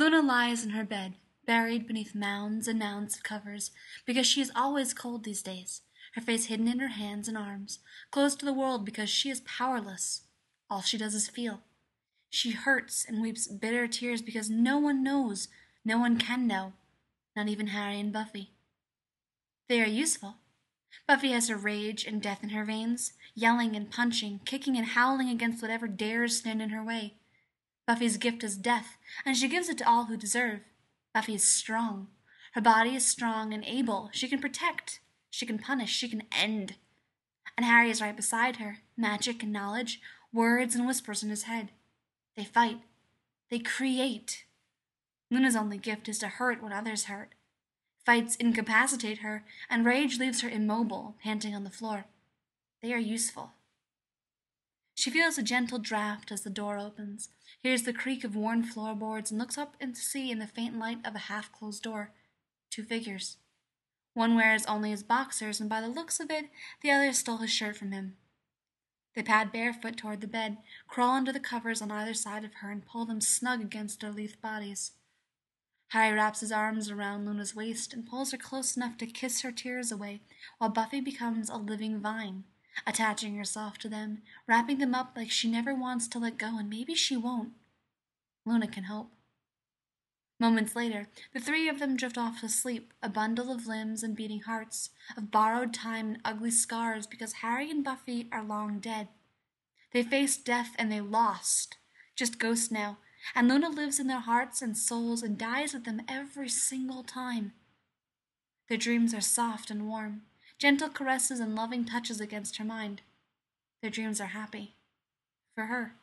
Luna lies in her bed, buried beneath mounds and mounds of covers, because she is always cold these days, her face hidden in her hands and arms, closed to the world because she is powerless. All she does is feel. She hurts and weeps bitter tears because no one knows, no one can know, not even Harry and Buffy. They are useful. Buffy has her rage and death in her veins, yelling and punching, kicking and howling against whatever dares stand in her way. Buffy's gift is death, and she gives it to all who deserve. Buffy is strong. Her body is strong and able. She can protect. She can punish. She can end. And Harry is right beside her, magic and knowledge, words and whispers in his head. They fight. They create. Luna's only gift is to hurt when others hurt. Fights incapacitate her, and rage leaves her immobile, panting on the floor. They are useful. She feels a gentle draft as the door opens, hears the creak of worn floorboards, and looks up to see in the faint light of a half-closed door 2 figures. One wears only his boxers, and by the looks of it, the other stole his shirt from him. They pad barefoot toward the bed, crawl under the covers on either side of her, and pull them snug against their lithe bodies. Harry wraps his arms around Luna's waist and pulls her close enough to kiss her tears away, while Buffy becomes a living vine, attaching herself to them, wrapping them up like she never wants to let go, and maybe she won't. Luna can hope. Moments later, the 3 of them drift off to sleep, a bundle of limbs and beating hearts, of borrowed time and ugly scars, because Harry and Buffy are long dead. They faced death and they lost, just ghosts now, and Luna lives in their hearts and souls and dies with them every single time. Their dreams are soft and warm, gentle caresses and loving touches against her mind. Their dreams are happy. For her.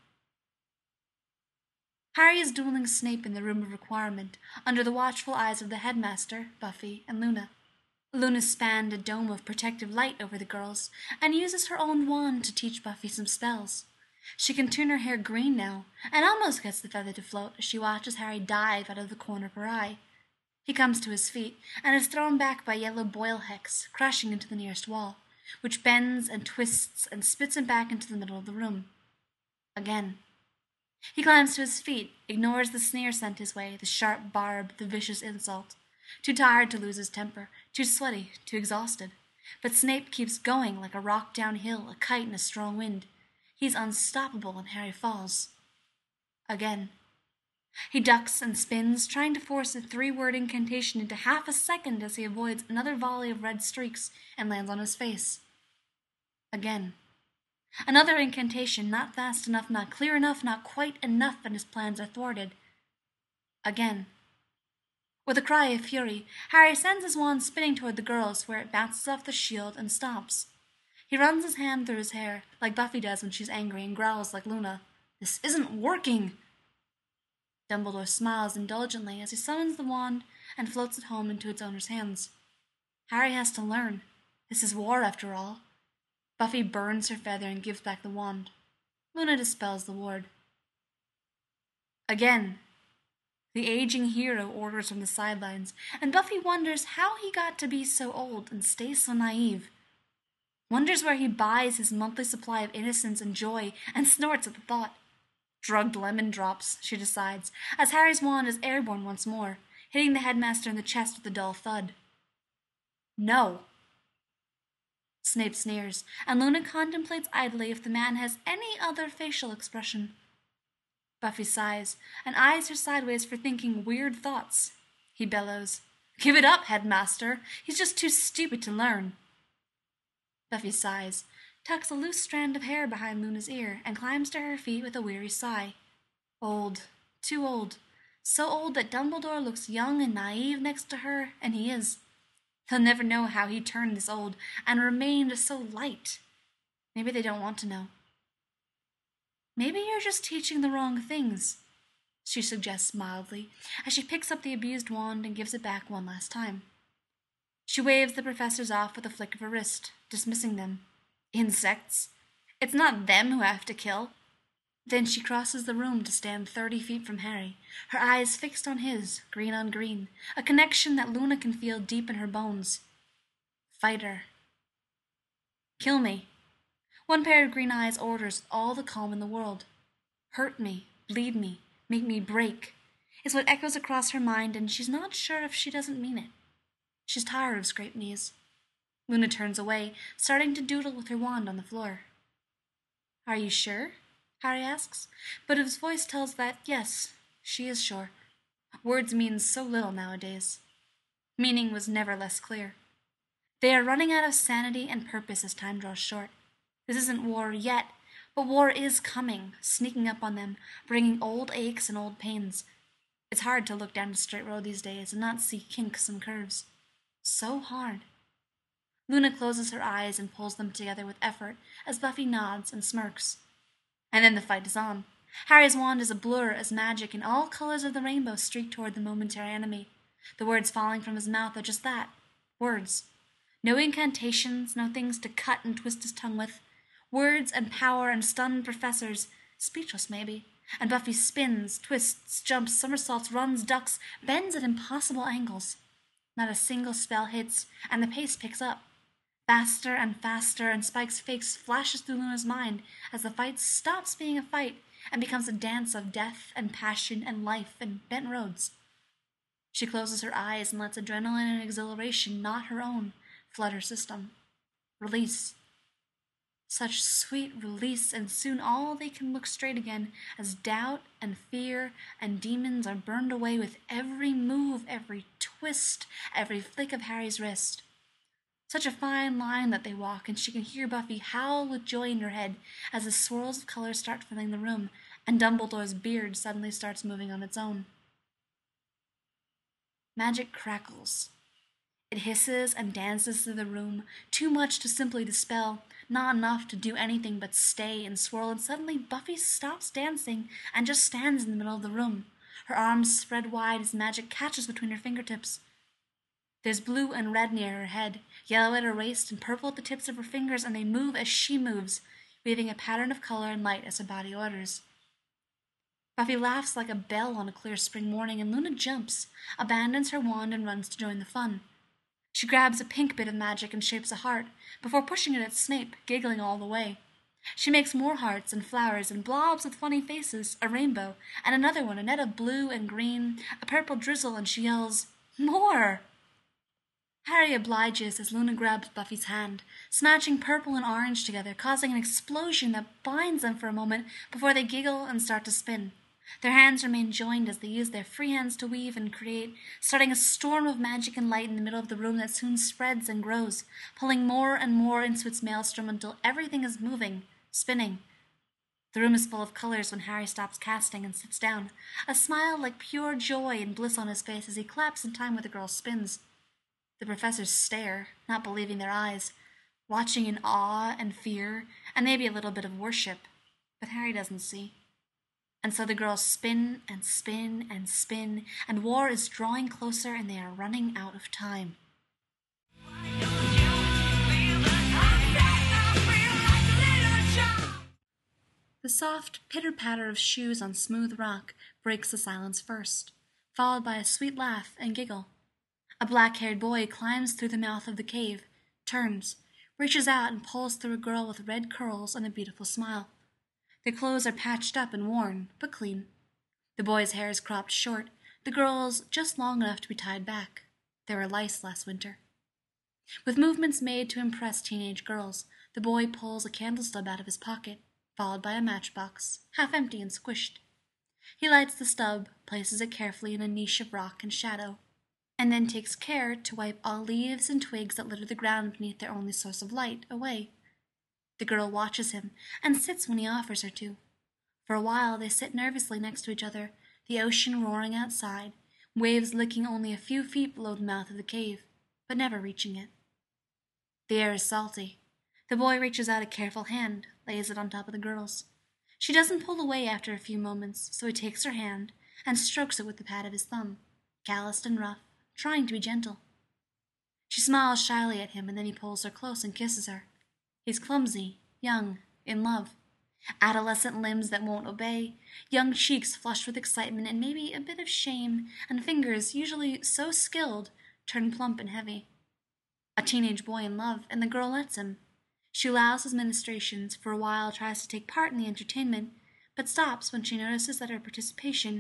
Harry is dueling Snape in the room of requirement, under the watchful eyes of the headmaster, Buffy, and Luna. Luna spanned a dome of protective light over the girls, and uses her own wand to teach Buffy some spells. She can turn her hair green now, and almost gets the feather to float as she watches Harry dive out of the corner of her eye. He comes to his feet, and is thrown back by yellow boil hex, crashing into the nearest wall, which bends and twists and spits him back into the middle of the room. Again. He climbs to his feet, ignores the sneer sent his way, the sharp barb, the vicious insult. Too tired to lose his temper, too sweaty, too exhausted. But Snape keeps going like a rock downhill, a kite in a strong wind. He's unstoppable, and Harry falls. Again. He ducks and spins, trying to force a 3-word incantation into half a second as he avoids another volley of red streaks and lands on his face. Again. Another incantation, not fast enough, not clear enough, not quite enough, and his plans are thwarted. Again. With a cry of fury, Harry sends his wand spinning toward the girls, where it bounces off the shield and stops. He runs his hand through his hair, like Buffy does when she's angry, and growls like Luna. "This isn't working!" Dumbledore smiles indulgently as he summons the wand and floats it home into its owner's hands. Harry has to learn. This is war, after all. Buffy burns her feather and gives back the wand. Luna dispels the ward. Again. The aging hero orders from the sidelines, and Buffy wonders how he got to be so old and stay so naive. Wonders where he buys his monthly supply of innocence and joy, and snorts at the thought. Drugged lemon drops, she decides, as Harry's wand is airborne once more, hitting the headmaster in the chest with a dull thud. No. Snape sneers, and Luna contemplates idly if the man has any other facial expression. Buffy sighs, and eyes her sideways for thinking weird thoughts. He bellows, "Give it up, headmaster! He's just too stupid to learn." Buffy sighs, tucks a loose strand of hair behind Luna's ear, and climbs to her feet with a weary sigh. Old. Too old. So old that Dumbledore looks young and naive next to her, and he is. They'll never know how he turned this old and remained so light. Maybe they don't want to know. "Maybe you're just teaching the wrong things," she suggests mildly, as she picks up the abused wand and gives it back one last time. She waves the professors off with a flick of her wrist, dismissing them. Insects. It's not them who have to kill. Then she crosses the room to stand 30 feet from Harry, her eyes fixed on his, green on green, a connection that Luna can feel deep in her bones. Fighter. Kill me. One pair of green eyes orders all the calm in the world. Hurt me, bleed me, make me break. is what echoes across her mind, and she's not sure if she doesn't mean it. She's tired of scraped knees. Luna turns away, starting to doodle with her wand on the floor. Are you sure? Harry asks, but his voice tells that, yes, she is sure. Words mean so little nowadays. Meaning was never less clear. They are running out of sanity and purpose as time draws short. This isn't war yet, but war is coming, sneaking up on them, bringing old aches and old pains. It's hard to look down a straight road these days and not see kinks and curves. So hard. Luna closes her eyes and pulls them together with effort as Buffy nods and smirks. And then the fight is on. Harry's wand is a blur as magic and all colors of the rainbow streak toward the momentary enemy. The words falling from his mouth are just that, words. No incantations, no things to cut and twist his tongue with. Words and power and stunned professors, speechless maybe. And Buffy spins, twists, jumps, somersaults, runs, ducks, bends at impossible angles. Not a single spell hits, and the pace picks up. Faster and faster, and Spike's face flashes through Luna's mind as the fight stops being a fight and becomes a dance of death and passion and life and bent roads. She closes her eyes and lets adrenaline and exhilaration, not her own, flood her system. Release. Such sweet release, and soon all they can look straight again as doubt and fear and demons are burned away with every move, every twist, every flick of Harry's wrist. Such a fine line that they walk, and she can hear Buffy howl with joy in her head as the swirls of color start filling the room, and Dumbledore's beard suddenly starts moving on its own. Magic crackles. It hisses and dances through the room, too much to simply dispel, not enough to do anything but stay and swirl, and suddenly Buffy stops dancing and just stands in the middle of the room, her arms spread wide as magic catches between her fingertips. There's blue and red near her head, yellow at her waist, and purple at the tips of her fingers, and they move as she moves, weaving a pattern of color and light as her body orders. Buffy laughs like a bell on a clear spring morning, and Luna jumps, abandons her wand, and runs to join the fun. She grabs a pink bit of magic and shapes a heart, before pushing it at Snape, giggling all the way. She makes more hearts and flowers and blobs with funny faces, a rainbow, and another one, a net of blue and green, a purple drizzle, and she yells, "More!" Harry obliges as Luna grabs Buffy's hand, smashing purple and orange together, causing an explosion that binds them for a moment before they giggle and start to spin. Their hands remain joined as they use their free hands to weave and create, starting a storm of magic and light in the middle of the room that soon spreads and grows, pulling more and more into its maelstrom until everything is moving, spinning. The room is full of colors when Harry stops casting and sits down, a smile like pure joy and bliss on his face as he claps in time with the girl's spins. The professors stare, not believing their eyes, watching in awe and fear, and maybe a little bit of worship, but Harry doesn't see. And so the girls spin and spin and spin, and war is drawing closer, and they are running out of time. The soft pitter-patter of shoes on smooth rock breaks the silence first, followed by a sweet laugh and giggle. A black-haired boy climbs through the mouth of the cave, turns, reaches out and pulls through a girl with red curls and a beautiful smile. Their clothes are patched up and worn, but clean. The boy's hair is cropped short, the girl's just long enough to be tied back. There were lice last winter. With movements made to impress teenage girls, the boy pulls a candle stub out of his pocket, followed by a matchbox, half empty and squished. He lights the stub, places it carefully in a niche of rock and shadow, and then takes care to wipe all leaves and twigs that litter the ground beneath their only source of light away. The girl watches him, and sits when he offers her to. For a while they sit nervously next to each other, the ocean roaring outside, waves licking only a few feet below the mouth of the cave, but never reaching it. The air is salty. The boy reaches out a careful hand, lays it on top of the girl's. She doesn't pull away after a few moments, so he takes her hand and strokes it with the pad of his thumb, calloused and rough, trying to be gentle. She smiles shyly at him, and then he pulls her close and kisses her. He's clumsy, young, in love. Adolescent limbs that won't obey, young cheeks flushed with excitement and maybe a bit of shame, and fingers, usually so skilled, turn plump and heavy. A teenage boy in love, and the girl lets him. She allows his ministrations, for a while tries to take part in the entertainment, but stops when she notices that her participation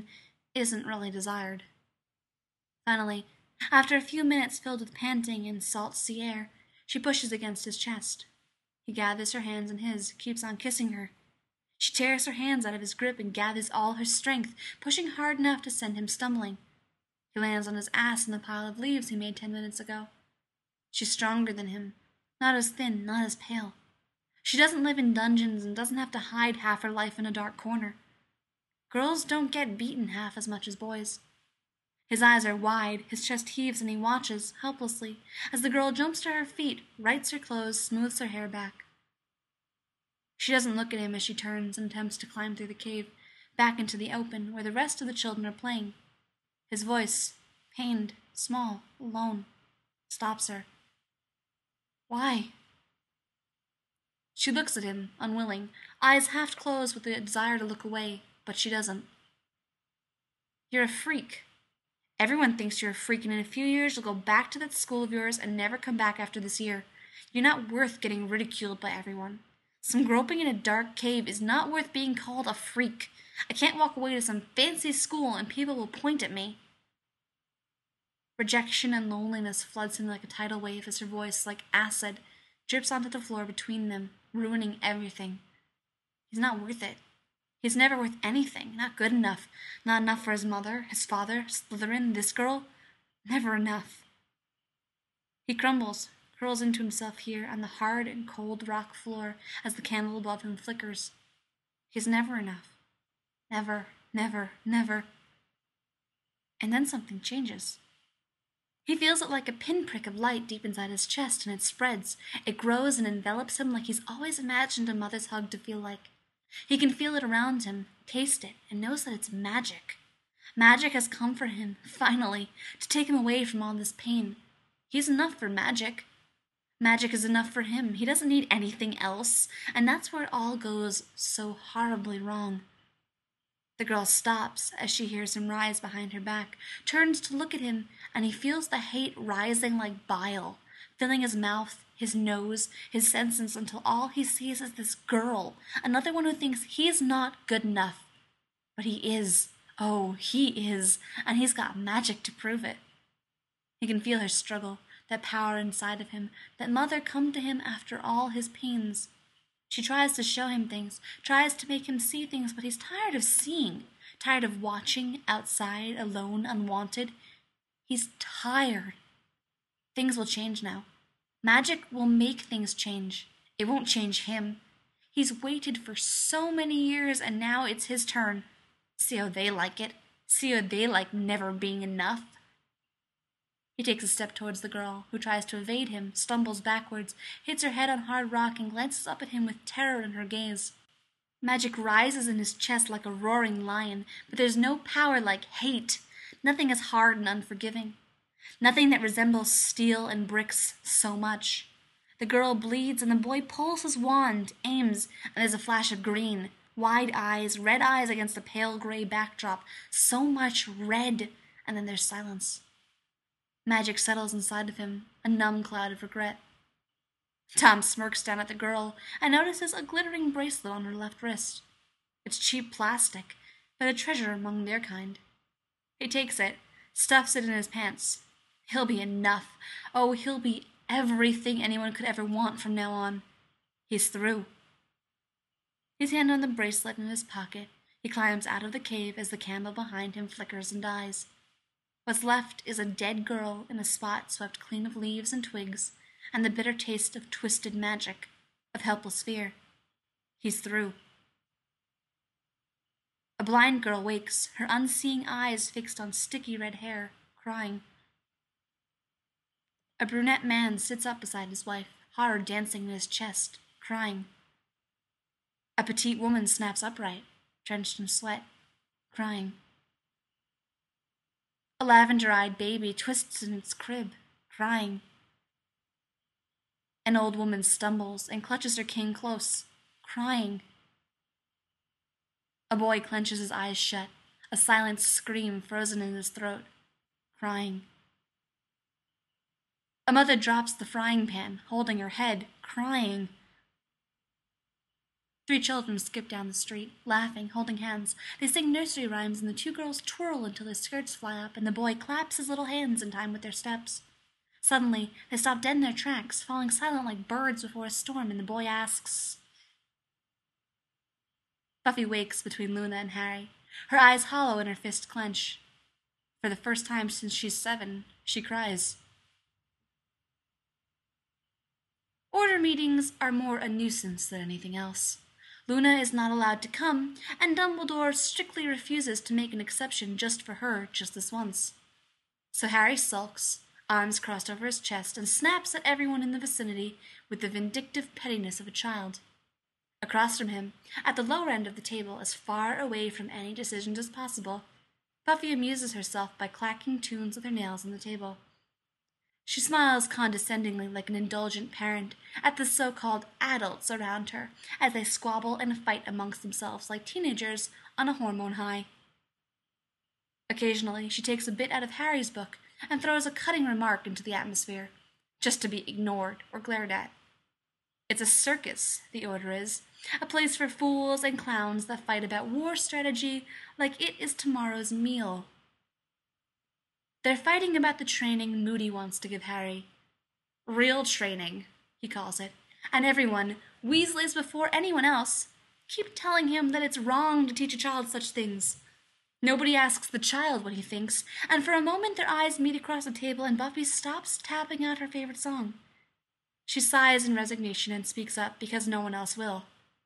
isn't really desired. Finally, after a few minutes filled with panting and salt sea air, she pushes against his chest. He gathers her hands in his, keeps on kissing her. She tears her hands out of his grip and gathers all her strength, pushing hard enough to send him stumbling. He lands on his ass in the pile of leaves he made 10 minutes ago. She's stronger than him, not as thin, not as pale. She doesn't live in dungeons and doesn't have to hide half her life in a dark corner. Girls don't get beaten half as much as boys. His eyes are wide, his chest heaves, and he watches, helplessly, as the girl jumps to her feet, rights her clothes, smooths her hair back. She doesn't look at him as she turns and attempts to climb through the cave, back into the open, where the rest of the children are playing. His voice, pained, small, alone, stops her. Why? She looks at him, unwilling, eyes half closed with the desire to look away, but she doesn't. You're a freak. Everyone thinks you're a freak, and in a few years you'll go back to that school of yours and never come back after this year. You're not worth getting ridiculed by everyone. Some groping in a dark cave is not worth being called a freak. I can't walk away to some fancy school and people will point at me. Rejection and loneliness floods him like a tidal wave as her voice, like acid, drips onto the floor between them, ruining everything. He's not worth it. He's never worth anything. Not good enough. Not enough for his mother, his father, Slytherin, this girl. Never enough. He crumbles, curls into himself here on the hard and cold rock floor as the candle above him flickers. He's never enough. Never, never, never. And then something changes. He feels it like a pinprick of light deep inside his chest, and it spreads. It grows and envelops him like he's always imagined a mother's hug to feel like. He can feel it around him, taste it, and knows that it's magic. Magic has come for him, finally, to take him away from all this pain. He's enough for magic. Magic is enough for him. He doesn't need anything else, and that's where it all goes so horribly wrong. The girl stops as she hears him rise behind her back, turns to look at him, and he feels the hate rising like bile, filling his mouth, his nose, his senses until all he sees is this girl, another one who thinks he's not good enough. But he is. Oh, he is, and he's got magic to prove it. He can feel her struggle, that power inside of him, that mother come to him after all his pains. She tries to show him things, tries to make him see things, but he's tired of seeing, tired of watching, outside, alone, unwanted. He's tired. Things will change now. Magic will make things change. It won't change him. He's waited for so many years, and now it's his turn. See how they like it. See how they like never being enough. He takes a step towards the girl, who tries to evade him, stumbles backwards, hits her head on hard rock, and glances up at him with terror in her gaze. Magic rises in his chest like a roaring lion, but there's no power like hate. Nothing as hard and unforgiving. Nothing that resembles steel and bricks so much. The girl bleeds, and the boy pulls his wand, aims, and there's a flash of green. Wide eyes, red eyes against a pale gray backdrop. So much red, and then there's silence. Magic settles inside of him, a numb cloud of regret. Tom smirks down at the girl and notices a glittering bracelet on her left wrist. It's cheap plastic, but a treasure among their kind. He takes it, stuffs it in his pants. He'll be enough. Oh, he'll be everything anyone could ever want from now on. He's through. His hand on the bracelet in his pocket, he climbs out of the cave as the candle behind him flickers and dies. What's left is a dead girl in a spot swept clean of leaves and twigs, and the bitter taste of twisted magic, of helpless fear. He's through. A blind girl wakes, her unseeing eyes fixed on sticky red hair, crying. A brunette man sits up beside his wife, horror dancing in his chest, crying. A petite woman snaps upright, drenched in sweat, crying. A lavender-eyed baby twists in its crib, crying. An old woman stumbles and clutches her king close, crying. A boy clenches his eyes shut, a silent scream frozen in his throat, crying. A mother drops the frying pan, holding her head, crying. 3 children skip down the street, laughing, holding hands. They sing nursery rhymes, and the 2 girls twirl until their skirts fly up, and the boy claps his little hands in time with their steps. Suddenly, they stop dead in their tracks, falling silent like birds before a storm, and the boy asks... Buffy wakes between Luna and Harry, her eyes hollow and her fists clench. For the first time since she's 7, she cries. Order meetings are more a nuisance than anything else. Luna is not allowed to come, and Dumbledore strictly refuses to make an exception just for her just this once. So Harry sulks, arms crossed over his chest, and snaps at everyone in the vicinity with the vindictive pettiness of a child. Across from him, at the lower end of the table, as far away from any decisions as possible, Buffy amuses herself by clacking tunes with her nails on the table. She smiles condescendingly like an indulgent parent at the so-called adults around her as they squabble and fight amongst themselves like teenagers on a hormone high. Occasionally, she takes a bit out of Harry's book and throws a cutting remark into the atmosphere, just to be ignored or glared at. It's a circus, the Order is, a place for fools and clowns that fight about war strategy like it is tomorrow's meal. They're fighting about the training Moody wants to give Harry. Real training, he calls it, and everyone, Weasleys before anyone else, keep telling him that it's wrong to teach a child such things. Nobody asks the child what he thinks, and for a moment their eyes meet across the table and Buffy stops tapping out her favorite song. She sighs in resignation and speaks up because no one else will.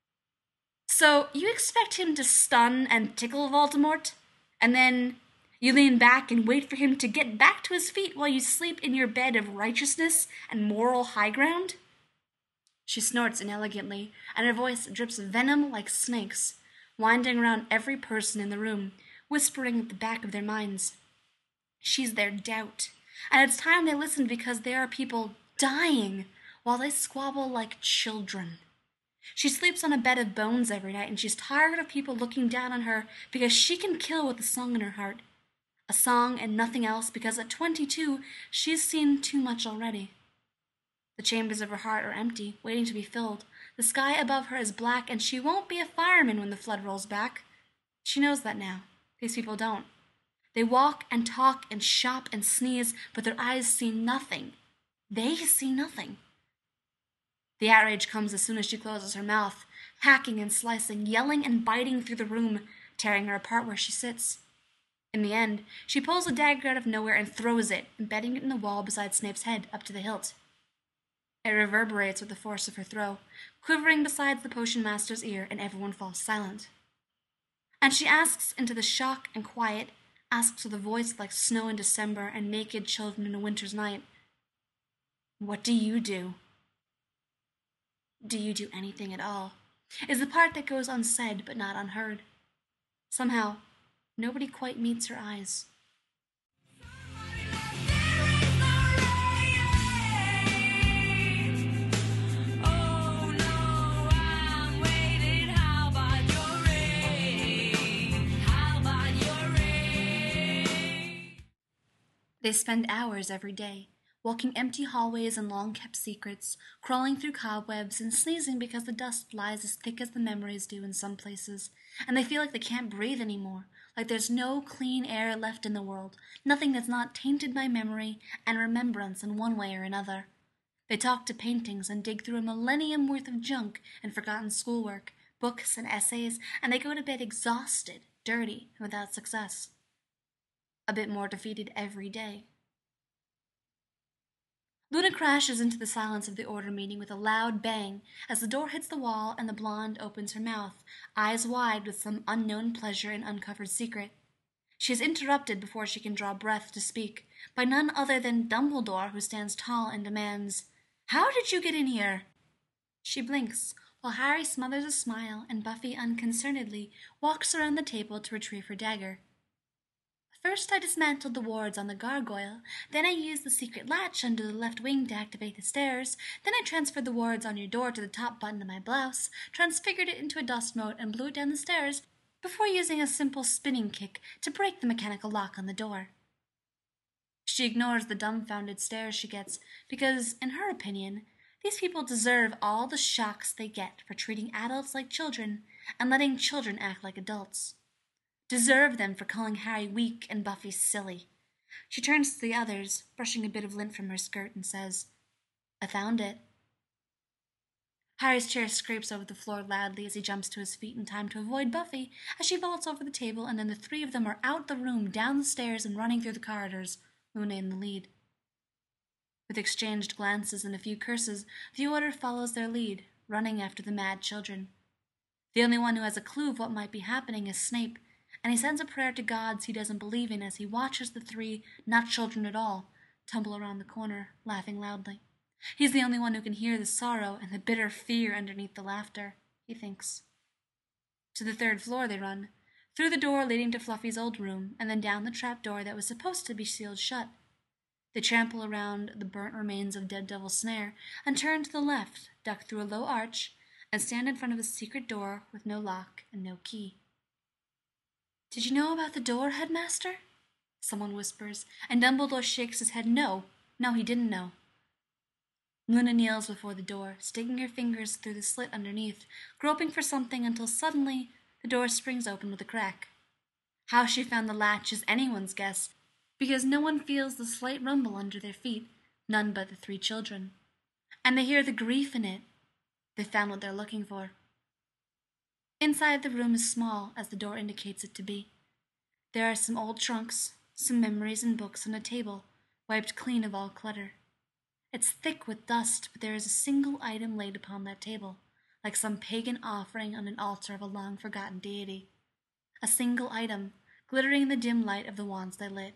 So, you expect him to stun and tickle Voldemort? And then you lean back and wait for him to get back to his feet while you sleep in your bed of righteousness and moral high ground? She snorts inelegantly, and her voice drips venom like snakes, winding around every person in the room, whispering at the back of their minds. She's their doubt, and it's time they listened because there are people dying while they squabble like children. She sleeps on a bed of bones every night, and she's tired of people looking down on her because she can kill with a song in her heart. A song and nothing else, because at 22, she's seen too much already. The chambers of her heart are empty, waiting to be filled. The sky above her is black, and she won't be a fireman when the flood rolls back. She knows that now. These people don't. They walk and talk and shop and sneeze, but their eyes see nothing. They see nothing. The outrage comes as soon as she closes her mouth, hacking and slicing, yelling and biting through the room, tearing her apart where she sits. In the end, she pulls a dagger out of nowhere and throws it, embedding it in the wall beside Snape's head up to the hilt. It reverberates with the force of her throw, quivering beside the potion master's ear, and everyone falls silent. And she asks into the shock and quiet, asks with a voice like snow in December and naked children in a winter's night, "What do you do?" Do you do anything at all? Is the part that goes unsaid but not unheard. Somehow, nobody quite meets her eyes. They spend hours every day, walking empty hallways and long-kept secrets, crawling through cobwebs and sneezing because the dust lies as thick as the memories do in some places, and they feel like they can't breathe anymore, like there's no clean air left in the world, nothing that's not tainted by memory and remembrance in one way or another. They talk to paintings and dig through a millennium worth of junk and forgotten schoolwork, books and essays, and they go to bed exhausted, dirty, and without success. A bit more defeated every day. Luna crashes into the silence of the Order meeting with a loud bang as the door hits the wall and the blonde opens her mouth, eyes wide with some unknown pleasure and uncovered secret. She is interrupted before she can draw breath to speak by none other than Dumbledore, who stands tall and demands, "How did you get in here?" She blinks, while Harry smothers a smile and Buffy unconcernedly walks around the table to retrieve her dagger. First I dismantled the wards on the gargoyle, then I used the secret latch under the left wing to activate the stairs, then I transferred the wards on your door to the top button of my blouse, transfigured it into a dust mote, and blew it down the stairs, before using a simple spinning kick to break the mechanical lock on the door. She ignores the dumbfounded stares she gets, because, in her opinion, These people deserve all the shocks they get for treating adults like children and letting children act like adults. Deserve them for calling Harry weak and Buffy silly. She turns to the others, brushing a bit of lint from her skirt, and says, "I found it." Harry's chair scrapes over the floor loudly as he jumps to his feet in time to avoid Buffy as she vaults over the table, and then the three of them are out the room, down the stairs, and running through the corridors, Luna in the lead. With exchanged glances and a few curses, the Order follows their lead, running after the mad children. The only one who has a clue of what might be happening is Snape, and he sends a prayer to gods he doesn't believe in as he watches the three, not children at all, tumble around the corner, laughing loudly. He's the only one who can hear the sorrow and the bitter fear underneath the laughter, he thinks. To the third floor they run, through the door leading to Fluffy's old room, and then down the trap door that was supposed to be sealed shut. They trample around the burnt remains of Dead Devil's snare, and turn to the left, duck through a low arch, and stand in front of a secret door with no lock and no key. "Did you know about the door, Headmaster?" someone whispers, and Dumbledore shakes his head no. No, he didn't know. Luna kneels before the door, sticking her fingers through the slit underneath, groping for something until suddenly the door springs open with a crack. How she found the latch is anyone's guess, because no one feels the slight rumble under their feet, none but the three children. And they hear the grief in it. They found what they're looking for. Inside the room is small, as the door indicates it to be. There are some old trunks, some memories and books on a table, wiped clean of all clutter. It's thick with dust, but there is a single item laid upon that table, like some pagan offering on an altar of a long-forgotten deity. A single item, glittering in the dim light of the wands they lit.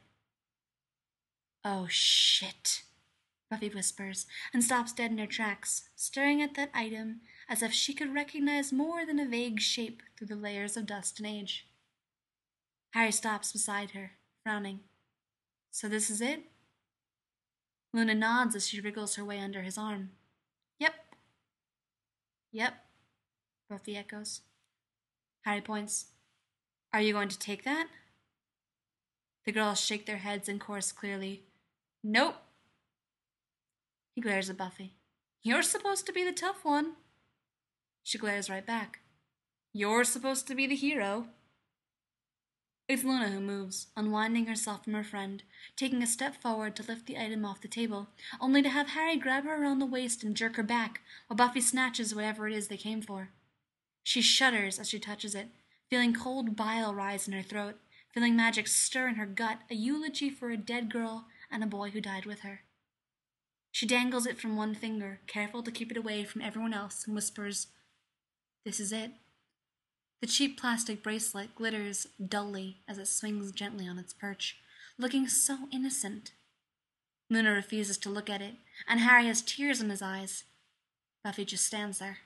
"Oh, shit," Buffy whispers, and stops dead in her tracks, staring at that item as if she could recognize more than a vague shape through the layers of dust and age. Harry stops beside her, frowning. "So this is it?" Luna nods as she wriggles her way under his arm. "Yep." "Yep," Buffy echoes. Harry points. "Are you going to take that?" The girls shake their heads in chorus clearly. "Nope." He glares at Buffy. "You're supposed to be the tough one." She glares right back. "You're supposed to be the hero." It's Luna who moves, unwinding herself from her friend, taking a step forward to lift the item off the table, only to have Harry grab her around the waist and jerk her back, while Buffy snatches whatever it is they came for. She shudders as she touches it, feeling cold bile rise in her throat, feeling magic stir in her gut, a eulogy for a dead girl and a boy who died with her. She dangles it from one finger, careful to keep it away from everyone else, and whispers, "This is it." The cheap plastic bracelet glitters dully as it swings gently on its perch, looking so innocent. Luna refuses to look at it, and Harry has tears in his eyes. Buffy just stands there.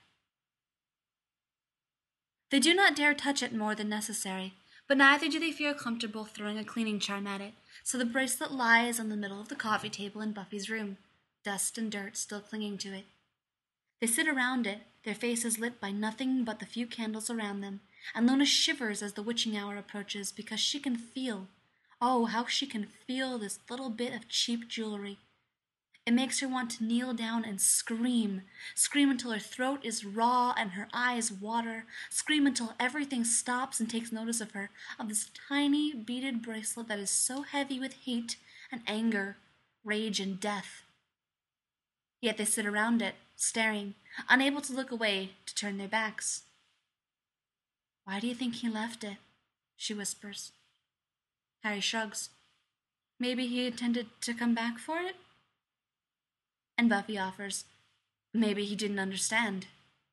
They do not dare touch it more than necessary, but neither do they feel comfortable throwing a cleaning charm at it, so the bracelet lies on the middle of the coffee table in Buffy's room, dust and dirt still clinging to it. They sit around it, their faces lit by nothing but the few candles around them, and Luna shivers as the witching hour approaches because she can feel, oh, how she can feel this little bit of cheap jewelry. It makes her want to kneel down and scream until her throat is raw and her eyes water, scream until everything stops and takes notice of her, of this tiny beaded bracelet that is so heavy with hate and anger, rage and death. Yet they sit around it, staring, unable to look away, to turn their backs. "Why do you think he left it?" she whispers. Harry shrugs. "Maybe he intended to come back for it?" And Buffy offers, "Maybe he didn't understand."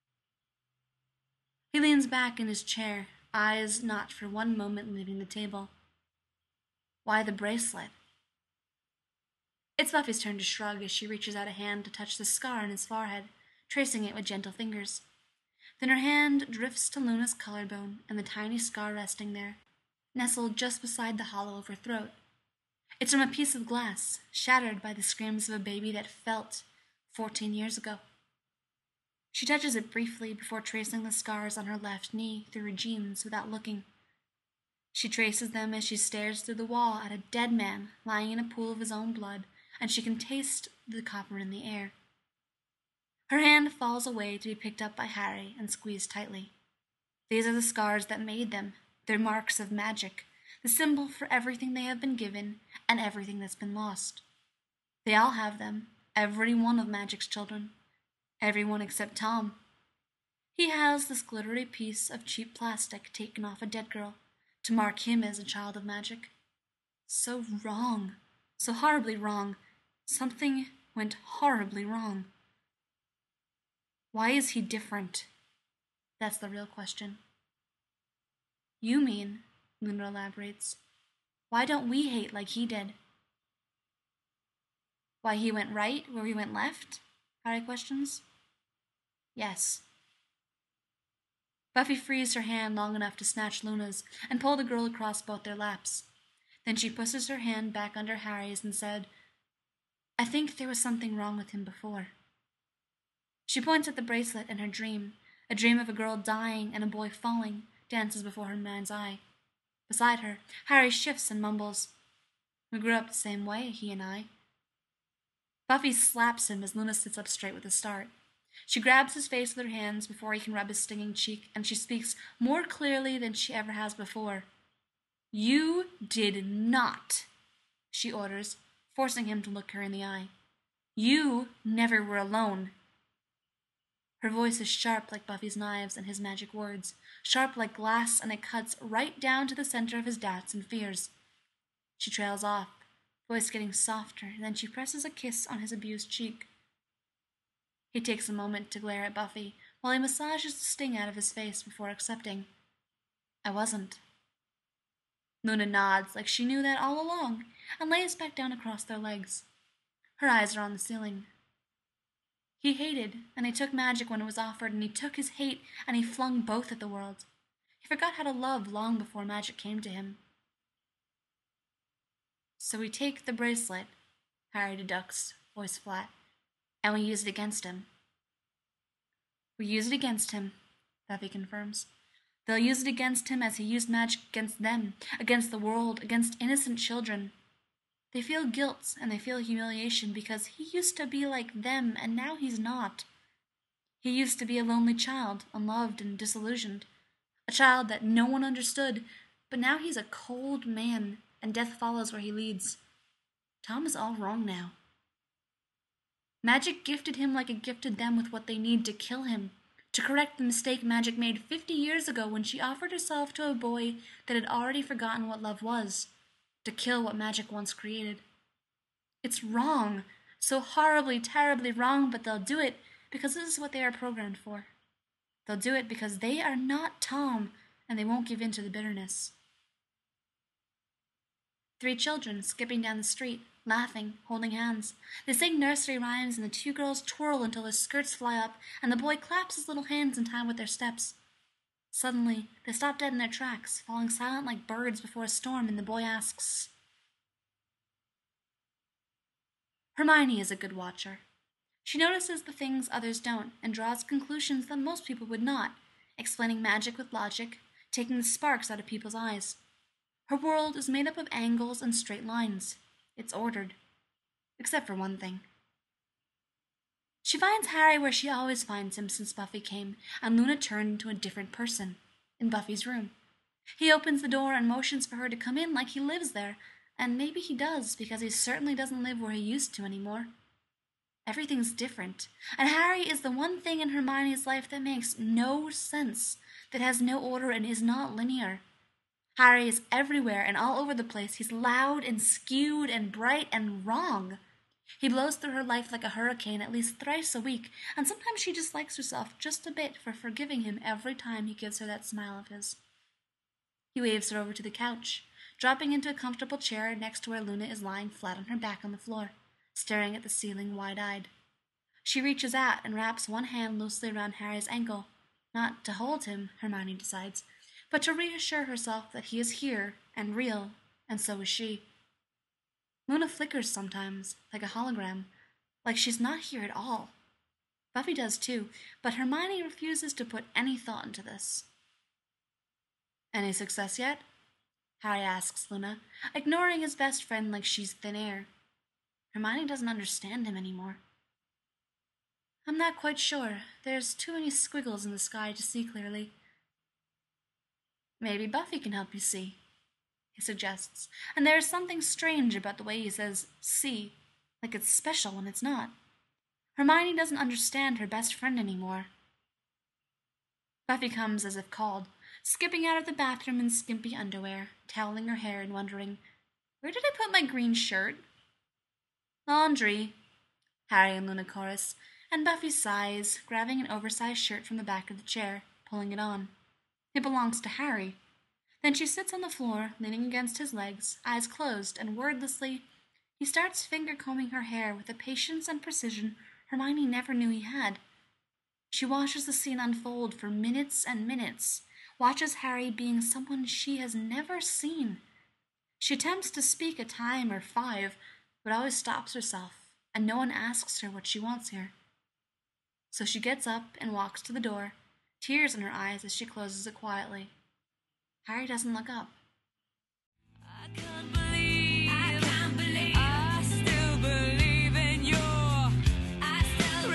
He leans back in his chair, eyes not for one moment leaving the table. "Why the bracelet?" It's Buffy's turn to shrug as she reaches out a hand to touch the scar on his forehead, tracing it with gentle fingers. Then her hand drifts to Luna's collarbone and the tiny scar resting there, nestled just beside the hollow of her throat. It's from a piece of glass, shattered by the screams of a baby that felt 14 years ago. She touches it briefly before tracing the scars on her left knee through her jeans without looking. She traces them as she stares through the wall at a dead man lying in a pool of his own blood, and she can taste the copper in the air. Her hand falls away to be picked up by Harry and squeezed tightly. These are the scars that made them, their marks of magic, the symbol for everything they have been given and everything that's been lost. They all have them, every one of Magic's children. Everyone except Tom. He has this glittery piece of cheap plastic taken off a dead girl to mark him as a child of magic. So wrong, so horribly wrong. Something went horribly wrong. Why is he different? That's the real question. You mean, Luna elaborates, why don't we hate like he did? Why he went right where we went left? Harry questions. Yes. Buffy frees her hand long enough to snatch Luna's and pull the girl across both their laps. Then she pushes her hand back under Harry's and said, I think there was something wrong with him before. She points at the bracelet in her dream. A dream of a girl dying and a boy falling dances before her mind's eye. Beside her, Harry shifts and mumbles, We grew up the same way, he and I. Buffy slaps him as Luna sits up straight with a start. She grabs his face with her hands before he can rub his stinging cheek, and she speaks more clearly than she ever has before. You did not, she orders, forcing him to look her in the eye. You never were alone. Her voice is sharp like Buffy's knives and his magic words, sharp like glass, and it cuts right down to the center of his doubts and fears. She trails off, voice getting softer, and then she presses a kiss on his abused cheek. He takes a moment to glare at Buffy while he massages the sting out of his face before accepting. I wasn't. Luna nods like she knew that all along and lays back down across their legs. Her eyes are on the ceiling. He hated, and he took magic when it was offered, and he took his hate, and he flung both at the world. He forgot how to love long before magic came to him. So we take the bracelet, Harry deducts, voice flat, and we use it against him. We use it against him, Buffy confirms. They'll use it against him as he used magic against them, against the world, against innocent children. They feel guilt and they feel humiliation because he used to be like them and now he's not. He used to be a lonely child, unloved and disillusioned. A child that no one understood, but now he's a cold man and death follows where he leads. Tom is all wrong now. Magic gifted him like it gifted them with what they need to kill him, to correct the mistake Magic made 50 years ago when she offered herself to a boy that had already forgotten what love was, to kill what Magic once created. It's wrong, so horribly, terribly wrong, but they'll do it because this is what they are programmed for. They'll do it because they are not Tom, and they won't give in to the bitterness. 3 children skipping down the street, laughing, holding hands. They sing nursery rhymes, and the 2 girls twirl until their skirts fly up, and the boy claps his little hands in time with their steps. Suddenly, they stop dead in their tracks, falling silent like birds before a storm, and the boy asks. Hermione is a good watcher. She notices the things others don't, and draws conclusions that most people would not, explaining magic with logic, taking the sparks out of people's eyes. Her world is made up of angles and straight lines. It's ordered. Except for one thing. She finds Harry where she always finds him since Buffy came, and Luna turned into a different person, in Buffy's room. He opens the door and motions for her to come in like he lives there, and maybe he does, because he certainly doesn't live where he used to anymore. Everything's different, and Harry is the one thing in Hermione's life that makes no sense, that has no order and is not linear. Harry is everywhere and all over the place. He's loud and skewed and bright and wrong. He blows through her life like a hurricane at least thrice a week, and sometimes she dislikes herself just a bit for forgiving him every time he gives her that smile of his. He waves her over to the couch, dropping into a comfortable chair next to where Luna is lying flat on her back on the floor, staring at the ceiling wide-eyed. She reaches out and wraps one hand loosely around Harry's ankle, not to hold him, Hermione decides, but to reassure herself that he is here and real, and so is she. Luna flickers sometimes, like a hologram, like she's not here at all. Buffy does too, but Hermione refuses to put any thought into this. Any success yet? Harry asks Luna, ignoring his best friend like she's thin air. Hermione doesn't understand him anymore. I'm not quite sure. There's too many squiggles in the sky to see clearly. Maybe Buffy can help you see, he suggests, and there is something strange about the way he says see, like it's special when it's not. Hermione doesn't understand her best friend anymore. Buffy comes as if called, skipping out of the bathroom in skimpy underwear, toweling her hair and wondering, where did I put my green shirt? Laundry, Harry and Luna chorus, and Buffy sighs, grabbing an oversized shirt from the back of the chair, pulling it on. It belongs to Harry. Then she sits on the floor, leaning against his legs, eyes closed, and wordlessly, he starts finger-combing her hair with a patience and precision Hermione never knew he had. She watches the scene unfold for minutes and minutes, watches Harry being someone she has never seen. She attempts to speak a time or 5, but always stops herself, and no one asks her what she wants here. So she gets up and walks to the door, tears in her eyes as she closes it quietly. Harry doesn't look up. I can't believe I still believe in you. I still